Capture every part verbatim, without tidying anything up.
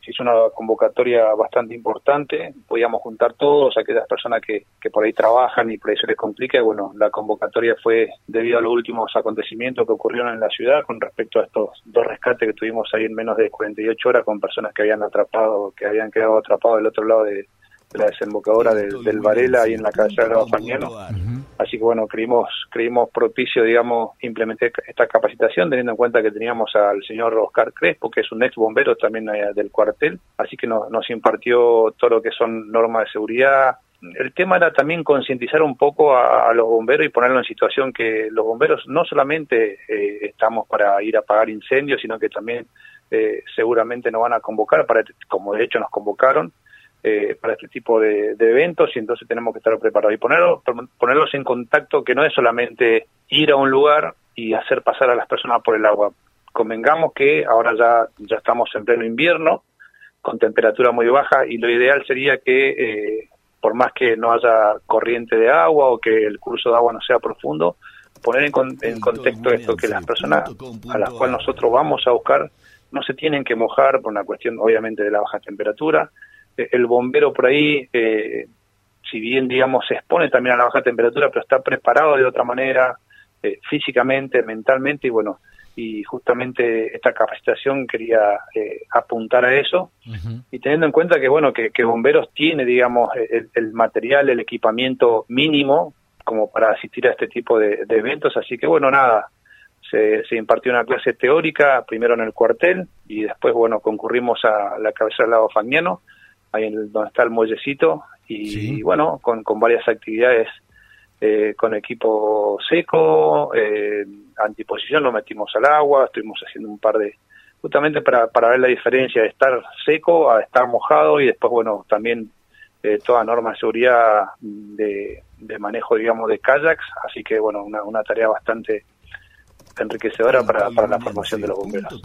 se hizo una convocatoria bastante importante, podíamos juntar todos, aquellas personas que, que por ahí trabajan y por ahí se les complica, y bueno, la convocatoria fue debido a los últimos acontecimientos que ocurrieron en la ciudad con respecto a estos dos rescates que tuvimos ahí en menos de cuarenta y ocho horas con personas que habían atrapado, que habían quedado atrapados del otro lado de, de la desembocadura del, del Varela, ahí en la cabecera de Fagnano. Así que bueno, creímos, creímos propicio, digamos, implementar esta capacitación, teniendo en cuenta que teníamos al señor Oscar Crespo, que es un ex bombero también eh, del cuartel, así que nos, nos impartió todo lo que son normas de seguridad. El tema era también concientizar un poco a, a los bomberos y ponerlo en situación que los bomberos no solamente eh, estamos para ir a apagar incendios, sino que también eh, seguramente nos van a convocar, para como de hecho nos convocaron, Eh, para este tipo de, de eventos, y entonces tenemos que estar preparados y ponerlos, ponerlos en contacto, que no es solamente ir a un lugar y hacer pasar a las personas por el agua. Convengamos que ahora ya, ya estamos en pleno invierno, con temperatura muy baja, y lo ideal sería que, eh, por más que no haya corriente de agua o que el curso de agua no sea profundo, poner en, con, en contexto esto, que las personas a las cuales nosotros vamos a buscar no se tienen que mojar por una cuestión obviamente de la baja temperatura. El bombero por ahí, eh, si bien, digamos, se expone también a la baja temperatura, pero está preparado de otra manera, eh, físicamente, mentalmente, y bueno, y justamente esta capacitación quería eh, apuntar a eso, uh-huh. Y teniendo en cuenta que, bueno, que, que bomberos tiene, digamos, el, el material, el equipamiento mínimo como para asistir a este tipo de, de eventos, así que, bueno, nada, se, se impartió una clase teórica, primero en el cuartel, y después, bueno, concurrimos a la cabecera del lago Fagnano, ahí en el, donde está el muellecito, y, sí. y bueno, con, con varias actividades, eh, con equipo seco, eh, antiposición, lo metimos al agua, estuvimos haciendo un par de, justamente para, para ver la diferencia de estar seco a estar mojado, y después, bueno, también eh, toda norma de seguridad de, de manejo, digamos, de kayaks, así que, bueno, una, una tarea bastante enriquecedora para, para la formación de los bomberos.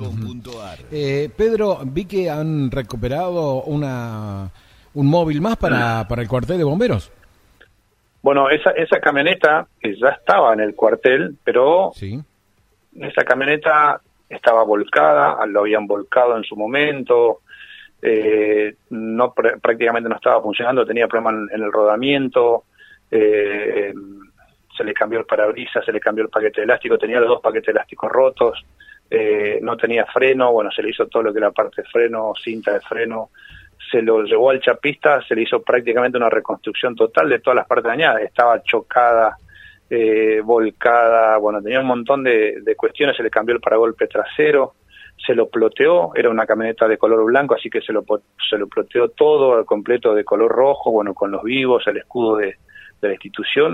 Eh, Pedro, vi que han recuperado una un móvil más para, para el cuartel de bomberos. Bueno, esa esa camioneta que ya estaba en el cuartel, pero sí. Esa camioneta estaba volcada, lo habían volcado en su momento, eh, no pr- prácticamente no estaba funcionando, tenía problemas en, en el rodamiento, eh, se le cambió el parabrisas, se le cambió el paquete elástico, tenía los dos paquetes elásticos rotos, eh, no tenía freno, bueno, se le hizo todo lo que era parte de freno, cinta de freno, se lo llevó al chapista, se le hizo prácticamente una reconstrucción total de todas las partes dañadas, estaba chocada, eh, volcada, bueno, tenía un montón de, de cuestiones, se le cambió el paragolpe trasero, se lo ploteó, era una camioneta de color blanco, así que se lo se lo ploteó todo al completo de color rojo, bueno, con los vivos, el escudo de, de la institución.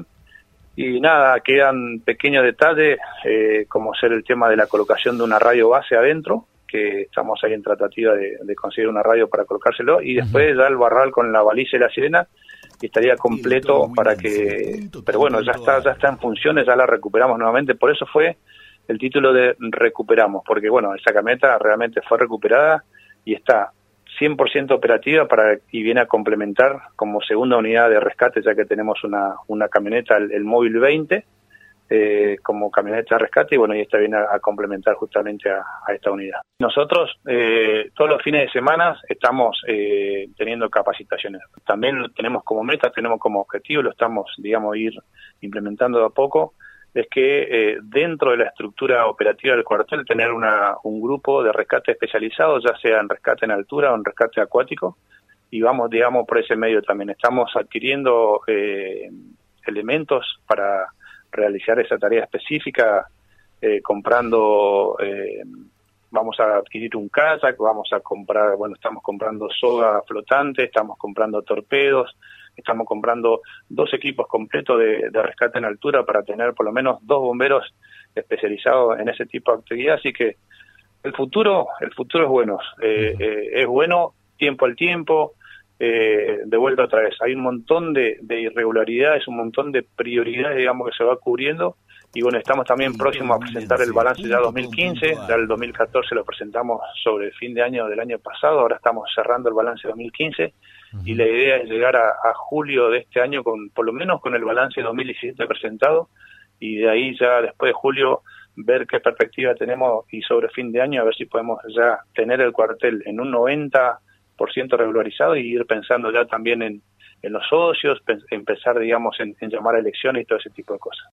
Y nada, quedan pequeños detalles, eh, como ser el tema de la colocación de una radio base adentro, que estamos ahí en tratativa de, de conseguir una radio para colocárselo, y después ya el barral con la baliza y la sirena, y estaría completo para que... Pero bueno, ya está, ya está en funciones, ya la recuperamos nuevamente, por eso fue el título de recuperamos, porque bueno, esa camioneta realmente fue recuperada y está cien por ciento operativa para y viene a complementar como segunda unidad de rescate, ya que tenemos una una camioneta, el, el móvil veinte, eh, como camioneta de rescate, y bueno, y esta viene a, a complementar justamente a, a esta unidad. Nosotros eh, todos los fines de semana estamos eh, teniendo capacitaciones. También lo tenemos como meta, tenemos como objetivo, lo estamos, digamos, ir implementando de a poco, es que eh, dentro de la estructura operativa del cuartel tener una un grupo de rescate especializado, ya sea en rescate en altura o en rescate acuático, y vamos, digamos, por ese medio también. Estamos adquiriendo eh, elementos para realizar esa tarea específica, eh, comprando, eh, vamos a adquirir un kayak, vamos a comprar, bueno, estamos comprando soga flotante, estamos comprando torpedos, estamos comprando dos equipos completos de, de rescate en altura para tener por lo menos dos bomberos especializados en ese tipo de actividad, así que el futuro, el futuro es bueno, eh, eh, es bueno tiempo al tiempo, eh, de vuelta otra vez, hay un montón de, de irregularidades, un montón de prioridades, digamos, que se va cubriendo, y bueno, estamos también próximos a presentar el balance ya dos mil quince, ya el dos mil catorce lo presentamos sobre el fin de año del año pasado, ahora estamos cerrando el balance dos mil quince, y la idea es llegar a, a julio de este año con por lo menos con el balance dos mil diecisiete presentado, y de ahí ya después de julio ver qué perspectiva tenemos, y sobre fin de año a ver si podemos ya tener el cuartel en un noventa por ciento regularizado y ir pensando ya también en, en los socios, pe- empezar, digamos, en, en llamar a elecciones y todo ese tipo de cosas.